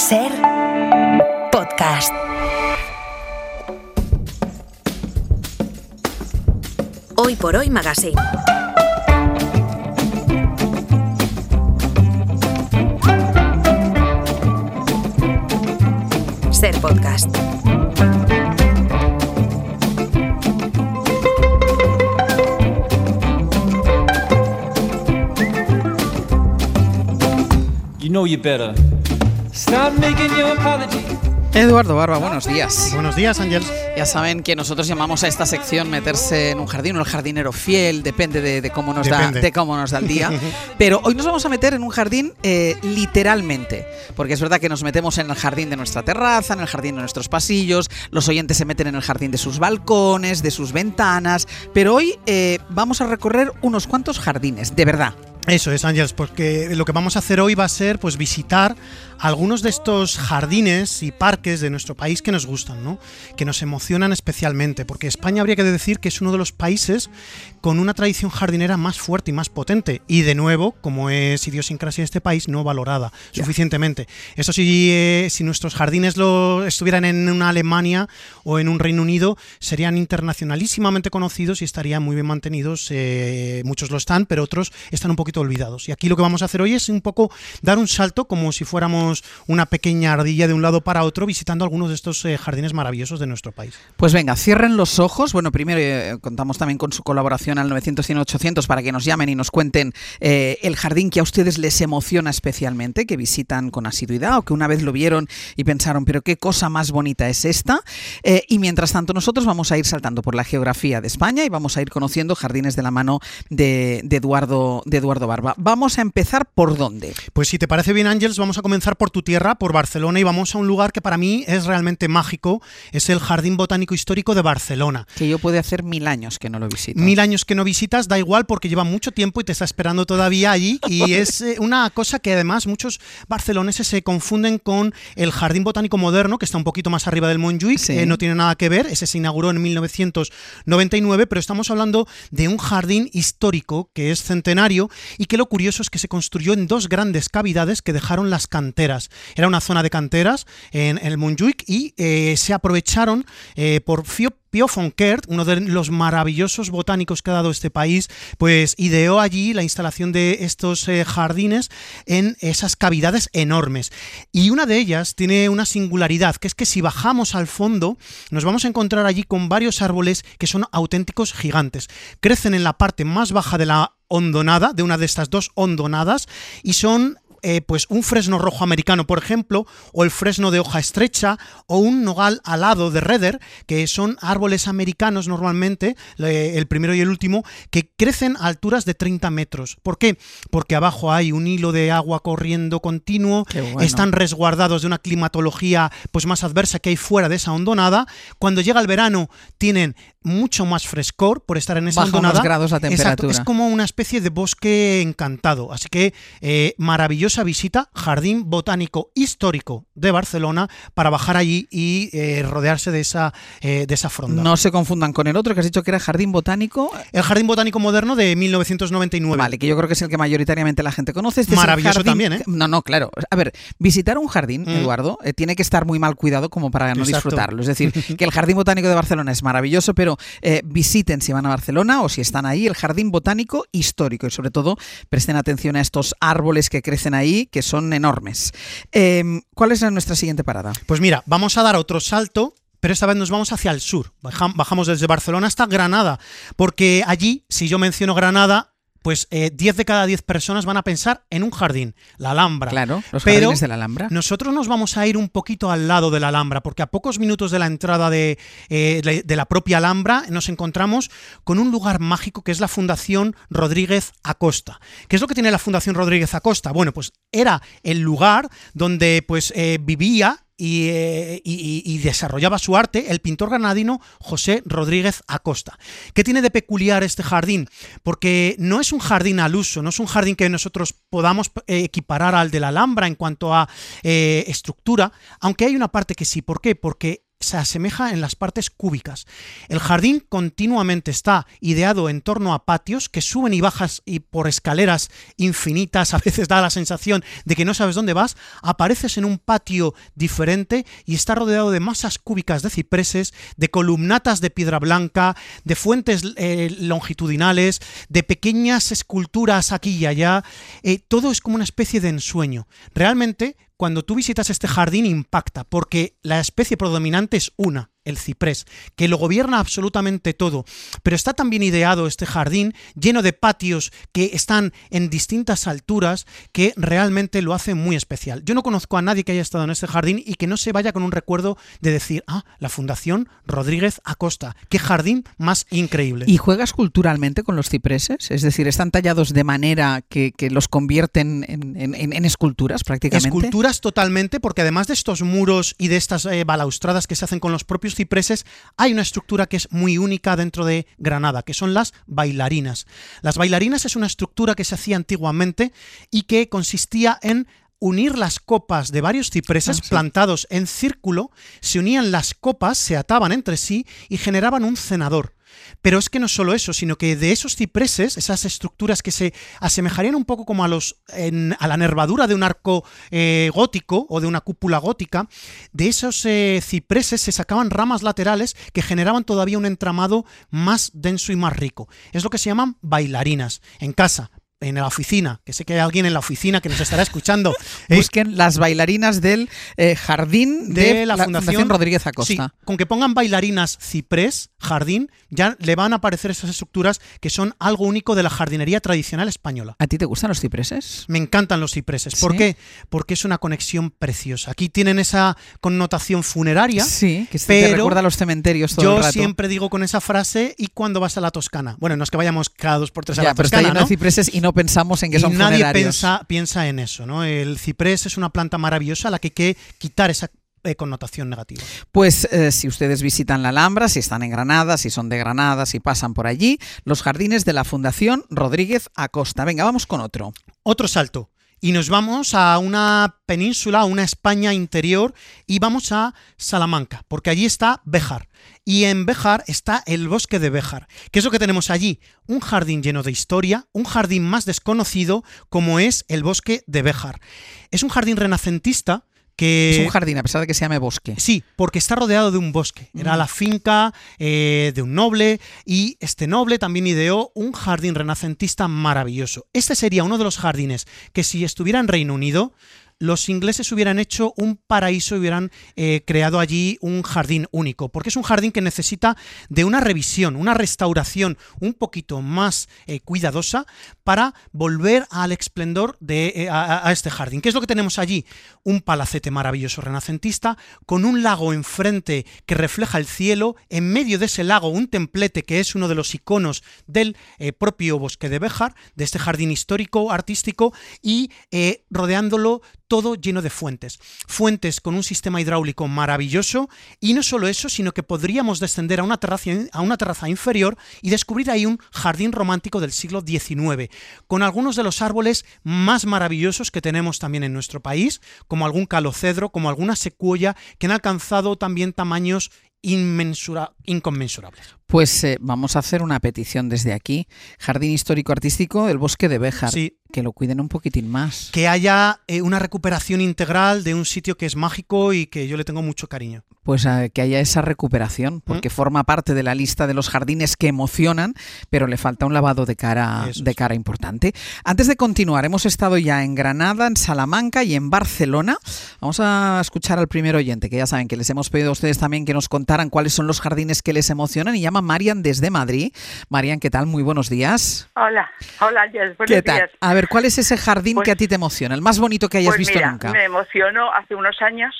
Ser podcast. Hoy por Hoy Magazine. Ser podcast. You know you better stop making your apology. Eduardo Barba, buenos días. Buenos días, Ángel. Ya saben que nosotros llamamos a esta sección meterse en un jardín o el jardinero fiel, depende de cómo nos da el día. Pero hoy nos vamos a meter en un jardín literalmente, porque es verdad que nos metemos en el jardín de nuestra terraza, en el jardín de nuestros pasillos, los oyentes se meten en el jardín de sus balcones, de sus ventanas, pero hoy vamos a recorrer unos cuantos jardines, de verdad. Eso es, Ángels, porque lo que vamos a hacer hoy va a ser pues visitar algunos de estos jardines y parques de nuestro país que nos gustan, ¿no? Que nos emocionan especialmente, porque España habría que decir que es uno de los países con una tradición jardinera más fuerte y más potente, y de nuevo, como es idiosincrasia de este país, no valorada suficientemente. Eso sí, si nuestros jardines estuvieran en una Alemania o en un Reino Unido, serían internacionalísimamente conocidos y estarían muy bien mantenidos. Muchos lo están, pero otros están un poquito olvidados. Y aquí lo que vamos a hacer hoy es un poco dar un salto, como si fuéramos una pequeña ardilla de un lado para otro, visitando algunos de estos jardines maravillosos de nuestro país. Pues venga, cierren los ojos. Bueno, primero contamos también con su colaboración al 900-100-800 para que nos llamen y nos cuenten el jardín que a ustedes les emociona especialmente, que visitan con asiduidad o que una vez lo vieron y pensaron, pero qué cosa más bonita es esta. Y mientras tanto nosotros vamos a ir saltando por la geografía de España y vamos a ir conociendo jardines de la mano de Eduardo Barba. Vamos a empezar ¿por dónde? Pues si te parece bien, Ángels, vamos a comenzar por tu tierra, por Barcelona, y vamos a un lugar que para mí es realmente mágico, es el Jardín Botánico Histórico de Barcelona. Que yo puede hacer 1000 años que no lo visito. 1000 años que no visitas, da igual porque lleva mucho tiempo y te está esperando todavía allí, y es una cosa que además muchos barceloneses se confunden con el Jardín Botánico Moderno, que está un poquito más arriba del Montjuïc, sí. No tiene nada que ver, ese se inauguró en 1999, pero estamos hablando de un jardín histórico que es centenario y que lo curioso es que se construyó en dos grandes cavidades que dejaron las canteras. Era una zona de canteras en el Montjuïc y se aprovecharon por Pio Fontquert, uno de los maravillosos botánicos que ha dado este país, pues ideó allí la instalación de estos jardines en esas cavidades enormes. Y una de ellas tiene una singularidad, que es que si bajamos al fondo nos vamos a encontrar allí con varios árboles que son auténticos gigantes. Crecen en la parte más baja de la hondonada, de una de estas dos hondonadas, y son pues un fresno rojo americano, por ejemplo, o el fresno de hoja estrecha, o un nogal alado de Redder, que son árboles americanos normalmente, el primero y el último, que crecen a alturas de 30 metros. ¿Por qué? Porque abajo hay un hilo de agua corriendo continuo, bueno. Están resguardados de una climatología pues más adversa que hay fuera de esa hondonada. Cuando llega el verano tienen mucho más frescor por estar en esa hondonada. Baja unos grados la temperatura. Exacto, es como una especie de bosque encantado. Así que maravillosa visita, Jardín Botánico Histórico de Barcelona, para bajar allí y rodearse de esa fronda. No se confundan con el otro que has dicho que era Jardín Botánico. El Jardín Botánico Moderno de 1999. Vale, que yo creo que es el que mayoritariamente la gente conoce. Maravilloso también, ¿eh? No, claro. A ver, visitar un jardín, Eduardo, tiene que estar muy mal cuidado como para no disfrutarlo. Es decir, que el Jardín Botánico de Barcelona es maravilloso, pero visiten, si van a Barcelona o si están ahí, el Jardín Botánico Histórico, y sobre todo presten atención a estos árboles que crecen ahí, que son enormes. ¿Cuál es nuestra siguiente parada? Pues mira, vamos a dar otro salto, pero esta vez nos vamos hacia el sur. Bajamos desde Barcelona hasta Granada, porque allí, si yo menciono Granada, pues 10 de cada 10 personas van a pensar en un jardín, la Alhambra. Claro, los jardines de la Alhambra. Nosotros nos vamos a ir un poquito al lado de la Alhambra, porque a pocos minutos de la entrada de la propia Alhambra nos encontramos con un lugar mágico que es la Fundación Rodríguez Acosta. ¿Qué es lo que tiene la Fundación Rodríguez Acosta? Bueno, pues era el lugar donde pues vivía y desarrollaba su arte el pintor granadino José Rodríguez Acosta. ¿Qué tiene de peculiar este jardín? Porque no es un jardín al uso, no es un jardín que nosotros podamos equiparar al de la Alhambra en cuanto a estructura, aunque hay una parte que sí. ¿Por qué? Porque se asemeja en las partes cúbicas. El jardín continuamente está ideado en torno a patios que suben y bajas y por escaleras infinitas, a veces da la sensación de que no sabes dónde vas, apareces en un patio diferente y está rodeado de masas cúbicas de cipreses, de columnatas de piedra blanca, de fuentes longitudinales, de pequeñas esculturas aquí y allá. Todo es como una especie de ensueño. Realmente, cuando tú visitas este jardín impacta, porque la especie predominante es una, el ciprés, que lo gobierna absolutamente todo. Pero está tan bien ideado este jardín, lleno de patios que están en distintas alturas, que realmente lo hace muy especial. Yo no conozco a nadie que haya estado en este jardín y que no se vaya con un recuerdo de decir, la Fundación Rodríguez Acosta, qué jardín más increíble. ¿Y juegas culturalmente con los cipreses? Es decir, ¿están tallados de manera que los convierten en esculturas prácticamente? Esculturas totalmente, porque además de estos muros y de estas balaustradas que se hacen con los propios cipreses, hay una estructura que es muy única dentro de Granada, que son las bailarinas. Las bailarinas es una estructura que se hacía antiguamente y que consistía en unir las copas de varios cipreses plantados en círculo, se unían las copas, se ataban entre sí y generaban un cenador. Pero es que no solo eso, sino que de esos cipreses, esas estructuras que se asemejarían un poco como a la nervadura de un arco gótico o de una cúpula gótica, de esos cipreses se sacaban ramas laterales que generaban todavía un entramado más denso y más rico. Es lo que se llaman bailarinas. En casa, en la oficina, que sé que hay alguien en la oficina que nos estará escuchando. Busquen las bailarinas del jardín de la Fundación Rodríguez Acosta. Sí, con que pongan bailarinas ciprés, jardín, ya le van a aparecer esas estructuras que son algo único de la jardinería tradicional española. ¿A ti te gustan los cipreses? Me encantan los cipreses. ¿Por qué? Porque es una conexión preciosa. Aquí tienen esa connotación funeraria. Sí, que te recuerda a los cementerios todo el rato. Yo siempre digo con esa frase, ¿y cuando vas a la Toscana? Bueno, no es que vayamos cada 2 por 3 a la Toscana, pero está lleno de cipreses y no pensamos en que son funerarios. Nadie piensa en eso, ¿no? El ciprés es una planta maravillosa a la que hay que quitar esa connotación negativa. Pues si ustedes visitan la Alhambra, si están en Granada, si son de Granada, si pasan por allí, los jardines de la Fundación Rodríguez Acosta. Venga, vamos con otro. Otro salto. Y nos vamos a una península, a una España interior, y vamos a Salamanca, porque allí está Béjar. Y en Béjar está el bosque de Béjar. ¿Qué es lo que tenemos allí? Un jardín lleno de historia, un jardín más desconocido, como es el bosque de Béjar. Es un jardín renacentista. Es un jardín, a pesar de que se llame bosque. Sí, porque está rodeado de un bosque. Era la finca de un noble, y este noble también ideó un jardín renacentista maravilloso. Este sería uno de los jardines que, si estuviera en Reino Unido, los ingleses hubieran hecho un paraíso y hubieran creado allí un jardín único, porque es un jardín que necesita de una revisión, una restauración un poquito más cuidadosa para volver al esplendor de este jardín. ¿Qué es lo que tenemos allí? Un palacete maravilloso renacentista, con un lago enfrente que refleja el cielo, en medio de ese lago un templete que es uno de los iconos del propio bosque de Béjar, de este jardín histórico, artístico, y rodeándolo todo lleno de fuentes. Fuentes con un sistema hidráulico maravilloso, y no solo eso, sino que podríamos descender a una terraza inferior y descubrir ahí un jardín romántico del siglo XIX, con algunos de los árboles más maravillosos que tenemos también en nuestro país, como algún calocedro, como alguna secuoya, que han alcanzado también tamaños inconmensurables. Pues vamos a hacer una petición desde aquí. Jardín Histórico Artístico del Bosque de Béjar. Sí. Que lo cuiden un poquitín más. Que haya una recuperación integral de un sitio que es mágico y que yo le tengo mucho cariño. Pues que haya esa recuperación, porque forma parte de la lista de los jardines que emocionan, pero le falta un lavado de cara importante. Antes de continuar, hemos estado ya en Granada, en Salamanca y en Barcelona. Vamos a escuchar al primer oyente, que ya saben que les hemos pedido a ustedes también que nos contaran cuáles son los jardines que les emocionan, y llama Marian desde Madrid. Marian, ¿qué tal? Muy buenos días. Hola, Jess, buenos ¿Qué tal? días. A ver, ¿cuál es ese jardín que a ti te emociona? El más bonito que hayas visto nunca. Me emocionó hace unos años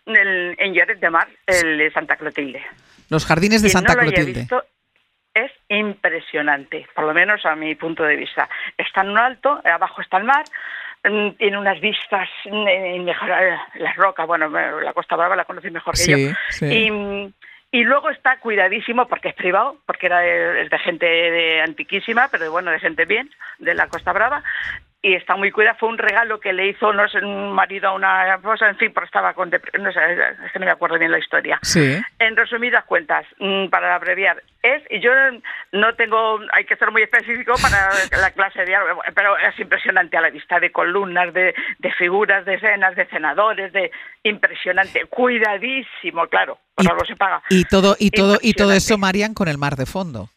en Lloret de Mar, el de Santa Clotilde. Los jardines de Santa Clotilde. Quien no lo haya visto, es impresionante, por lo menos a mi punto de vista. Está en un alto, abajo está el mar, tiene unas vistas mejor, las rocas, bueno, la Costa Brava la conocí mejor que yo. Sí. Y luego está cuidadísimo porque es privado, porque es de gente antiquísima, pero bueno, de gente bien, de la Costa Brava. y está muy cuidada. Fue un regalo que le hizo, no sé, un marido a una esposa, en fin, pero estaba con no sé, es que no me acuerdo bien la historia. Sí. En resumidas cuentas, para abreviar, y yo no tengo, hay que ser muy específico para la clase de arte, pero es impresionante a la vista, de columnas, de figuras, de escenas, de cenadores, impresionante, cuidadísimo, claro, por algo se paga. Y todo eso, Marian, con el mar de fondo.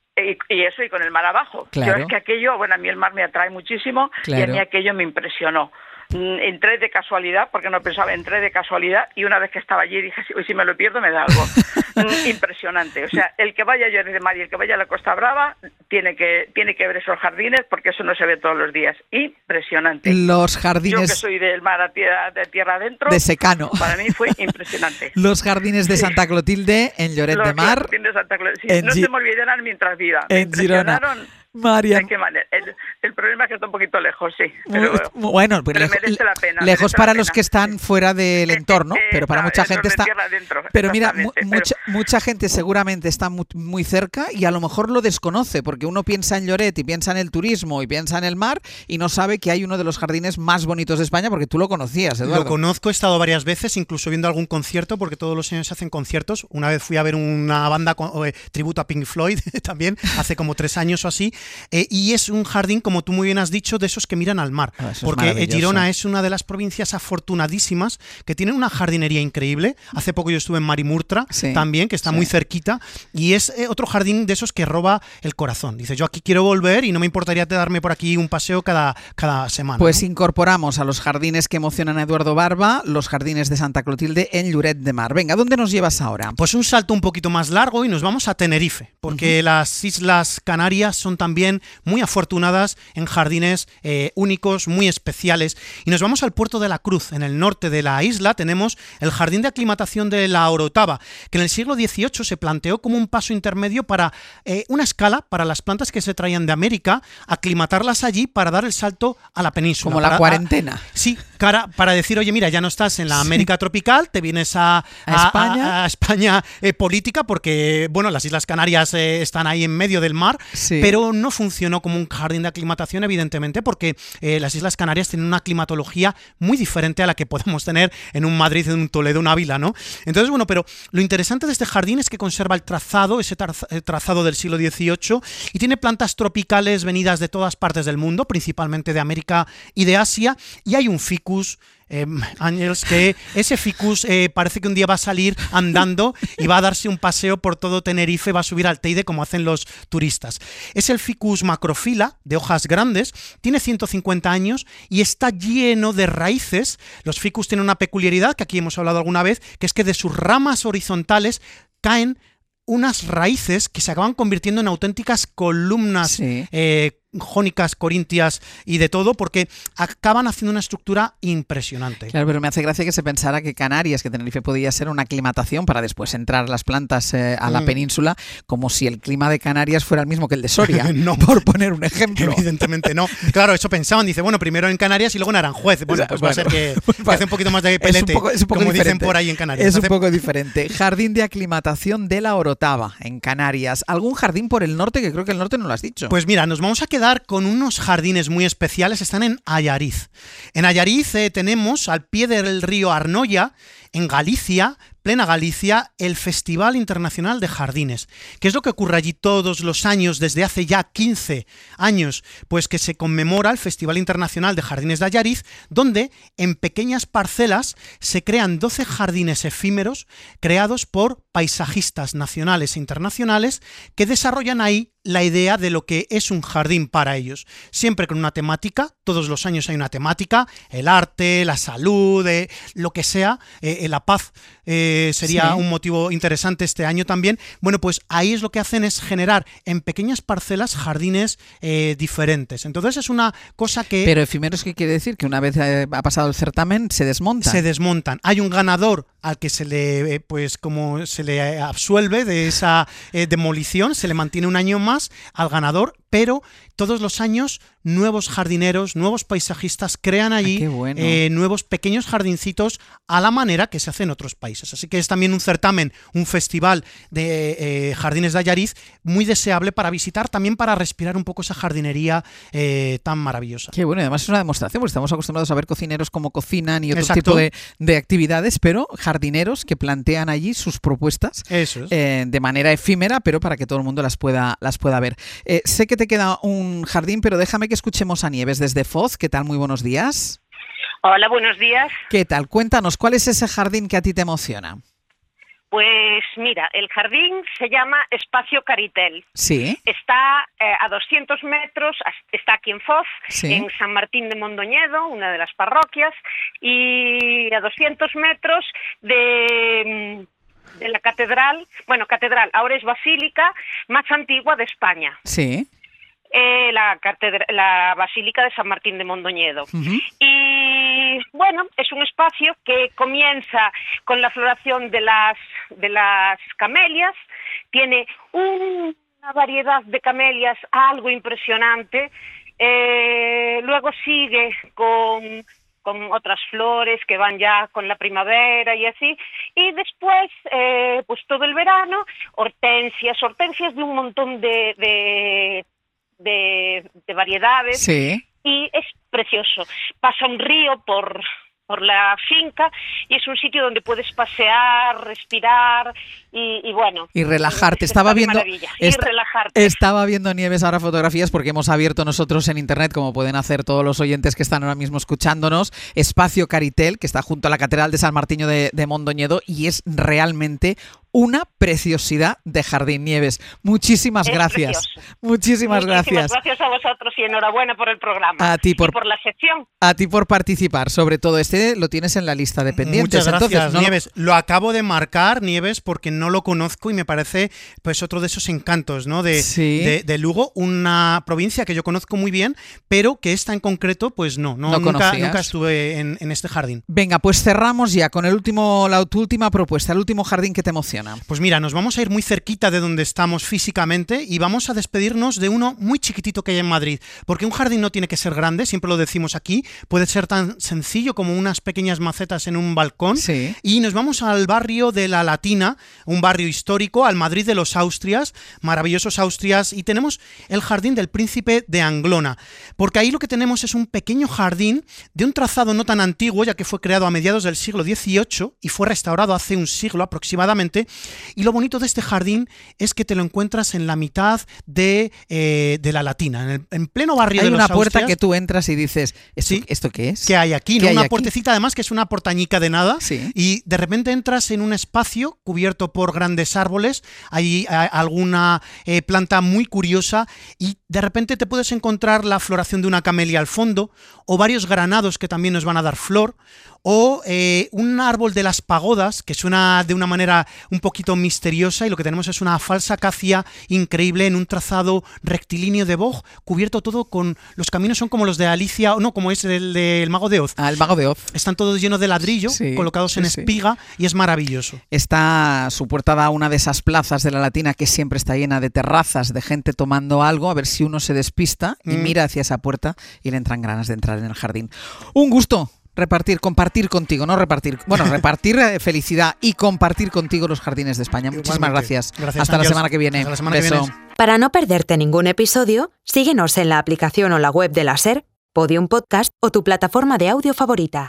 Y eso, y con el mar abajo. Claro. Yo es que aquello, bueno, a mí el mar me atrae muchísimo, claro. Y a mí aquello me impresionó. Entré de casualidad, porque no pensaba, entré de casualidad, y una vez que estaba allí dije, si me lo pierdo me da algo. Impresionante. O sea, el que vaya a Lloret de Mar y el que vaya a la Costa Brava tiene que ver esos jardines, porque eso no se ve todos los días. Impresionante. Los jardines... Yo que soy del mar de tierra adentro, de secano. Para mí fue impresionante. Los jardines de Santa Clotilde en Lloret de Mar. Los jardines de Santa Clotilde. Sí, no se me olvidarán mientras viva. En Girona. Marian. ¿De qué manera? El problema es que está un poquito lejos, sí. Pero merece la pena. Lejos para los que están fuera del entorno, pero para mucha gente está... Pero mira, mucha gente seguramente está muy cerca y a lo mejor lo desconoce, porque uno piensa en Lloret y piensa en el turismo y piensa en el mar y no sabe que hay uno de los jardines más bonitos de España, porque tú lo conocías, Eduardo. Lo conozco, he estado varias veces, incluso viendo algún concierto, porque todos los años se hacen conciertos. Una vez fui a ver una banda tributo a Pink Floyd también, hace como 3 años o así. Y es un jardín, como tú muy bien has dicho, de esos que miran al mar, porque Girona es una de las provincias afortunadísimas que tienen una jardinería increíble. Hace poco yo estuve en Marimurtra, también, que está muy cerquita, y es otro jardín de esos que roba el corazón. Dice, yo aquí quiero volver y no me importaría darme por aquí un paseo cada semana. Pues ¿no? Incorporamos a los jardines que emocionan a Eduardo Barba, los jardines de Santa Clotilde en Lloret de Mar. Venga, ¿dónde nos llevas ahora? Pues un salto un poquito más largo y nos vamos a Tenerife, porque las Islas Canarias son también muy afortunadas en jardines únicos, muy especiales. Y nos vamos al puerto de la Cruz. En el norte de la isla tenemos el jardín de aclimatación de la Orotava, que en el siglo XVIII se planteó como un paso intermedio para una escala para las plantas que se traían de América, aclimatarlas allí para dar el salto a la península. Como la cuarentena. Para decir, oye, mira, ya no estás en la América tropical, te vienes a España política, porque, bueno, las Islas Canarias están ahí en medio del mar, pero no funcionó como un jardín de aclimatación, evidentemente, porque las Islas Canarias tienen una climatología muy diferente a la que podemos tener en un Madrid, en un Toledo, un Ávila, ¿no? Entonces, bueno, pero lo interesante de este jardín es que conserva el trazado, ese trazado del siglo XVIII, y tiene plantas tropicales venidas de todas partes del mundo, principalmente de América y de Asia, y hay un ficus, Ángels, que ese ficus parece que un día va a salir andando y va a darse un paseo por todo Tenerife, va a subir al Teide como hacen los turistas. Es el ficus macrophylla, de hojas grandes, tiene 150 años y está lleno de raíces. Los ficus tienen una peculiaridad que aquí hemos hablado alguna vez, que es que de sus ramas horizontales caen unas raíces que se acaban convirtiendo en auténticas columnas jónicas, corintias y de todo, porque acaban haciendo una estructura impresionante. Claro, pero me hace gracia que se pensara que Canarias, que Tenerife podía ser una aclimatación para después entrar las plantas a la península, como si el clima de Canarias fuera el mismo que el de Soria, no, por poner un ejemplo. Evidentemente no. Claro, eso pensaban, dice, bueno, primero en Canarias y luego en Aranjuez. Bueno, pues va a ser que hace un poquito más de pelete, es un poco como diferente. Dicen por ahí en Canarias. Es un poco diferente. Jardín de aclimatación de la Orotava, en Canarias. ¿Algún jardín por el norte? Que creo que el norte no lo has dicho. Pues mira, nos vamos a quedar con unos jardines muy especiales, están en Allariz. En Allariz tenemos al pie del río Arnoia, en Galicia, plena Galicia, el Festival Internacional de Jardines. ¿Qué es lo que ocurre allí todos los años, desde hace ya 15 años? Pues que se conmemora el Festival Internacional de Jardines de Allariz, donde en pequeñas parcelas se crean 12 jardines efímeros creados por paisajistas nacionales e internacionales que desarrollan ahí la idea de lo que es un jardín para ellos. Siempre con una temática, todos los años hay una temática, el arte, la salud, lo que sea, la paz sería un motivo interesante este año también. Bueno, pues ahí es lo que hacen es generar en pequeñas parcelas jardines diferentes. Entonces es una cosa que... Pero efímeros, ¿qué quiere decir? Que una vez ha pasado el certamen se desmontan. Se desmontan. Hay un ganador al que se le, pues como se le absuelve de esa demolición, se le mantiene un año más al ganador pero todos los años nuevos jardineros, nuevos paisajistas crean allí nuevos pequeños jardincitos a la manera que se hace en otros países. Así que es también un certamen, un festival de jardines de Allariz muy deseable para visitar, también para respirar un poco esa jardinería tan maravillosa. Qué bueno, y además es una demostración, porque estamos acostumbrados a ver cocineros cómo cocinan y otro tipo de actividades, pero jardineros que plantean allí sus propuestas de manera efímera, pero para que todo el mundo las pueda ver. Sé que te queda un jardín, pero déjame que escuchemos a Nieves desde Foz. ¿Qué tal? Muy buenos días. Hola, buenos días. ¿Qué tal? Cuéntanos, ¿cuál es ese jardín que a ti te emociona? Pues mira, el jardín se llama Espacio Caritel. Sí. Está a 200 metros, está aquí en Foz, sí, en San Martín de Mondoñedo, una de las parroquias, y a 200 metros de la catedral, ahora es basílica más antigua de España. Sí. La Basílica de San Martín de Mondoñedo. Uh-huh. Y bueno, es un espacio que comienza con la floración de las camelias, tiene una variedad de camelias algo impresionante, luego sigue con otras flores que van ya con la primavera y así, y después pues todo el verano hortensias de un montón de variedades, sí, y es precioso. Pasa un río por la finca y es un sitio donde puedes pasear, respirar y bueno. Y relajarte. Estaba viendo Nieves ahora fotografías, porque hemos abierto nosotros en internet, como pueden hacer todos los oyentes que están ahora mismo escuchándonos, Espacio Caritel, que está junto a la Catedral de San Martín de Mondoñedo, y es realmente una preciosidad de jardín. Nieves, muchísimas gracias. Muchísimas gracias. Gracias a vosotros y enhorabuena por el programa. A ti por la sección. A ti por participar. Sobre todo lo tienes en la lista de pendientes. Muchas gracias, entonces, Nieves. Lo acabo de marcar, Nieves, porque no lo conozco y me parece pues otro de esos encantos, ¿no? de Lugo, una provincia que yo conozco muy bien, pero que esta en concreto, pues nunca estuve en este jardín. Venga, pues cerramos ya con tu última propuesta, el último jardín que te emociona. Pues mira, nos vamos a ir muy cerquita de donde estamos físicamente y vamos a despedirnos de uno muy chiquitito que hay en Madrid, porque un jardín no tiene que ser grande, siempre lo decimos aquí, puede ser tan sencillo como unas pequeñas macetas en un balcón. Sí. Y nos vamos al barrio de La Latina, un barrio histórico, al Madrid de los Austrias, maravillosos Austrias, y tenemos el Jardín del Príncipe de Anglona, porque ahí lo que tenemos es un pequeño jardín de un trazado no tan antiguo, ya que fue creado a mediados del siglo XVIII y fue restaurado hace un siglo aproximadamente. Y lo bonito de este jardín es que te lo encuentras en la mitad de La Latina, en pleno barrio de los Austrias. Hay una puerta que tú entras y dices, ¿esto qué es? ¿Qué hay aquí? ¿No? Una puertecita además que es una portañica de nada, sí, y de repente entras en un espacio cubierto por grandes árboles, hay alguna planta muy curiosa y de repente te puedes encontrar la floración de una camelia al fondo, o varios granados que también nos van a dar flor, o un árbol de las pagodas que suena de una manera un poquito misteriosa, y lo que tenemos es una falsa acacia increíble en un trazado rectilíneo de boj, cubierto todo con... Los caminos son como los de Alicia, o no, como es el del Mago de Oz. El Mago de Oz. Están todos llenos de ladrillo, sí, colocados en espiga, y es maravilloso. Su puerta da a una de esas plazas de La Latina que siempre está llena de terrazas, de gente tomando algo, a ver si uno se despista y mira hacia esa puerta y le entran ganas de entrar en el jardín. Un gusto compartir contigo, repartir felicidad y compartir contigo los jardines de España. Muchísimas gracias. Gracias. Hasta la semana que viene. Beso. Para no perderte ningún episodio, síguenos en la aplicación o la web de la SER, Podium Podcast o tu plataforma de audio favorita.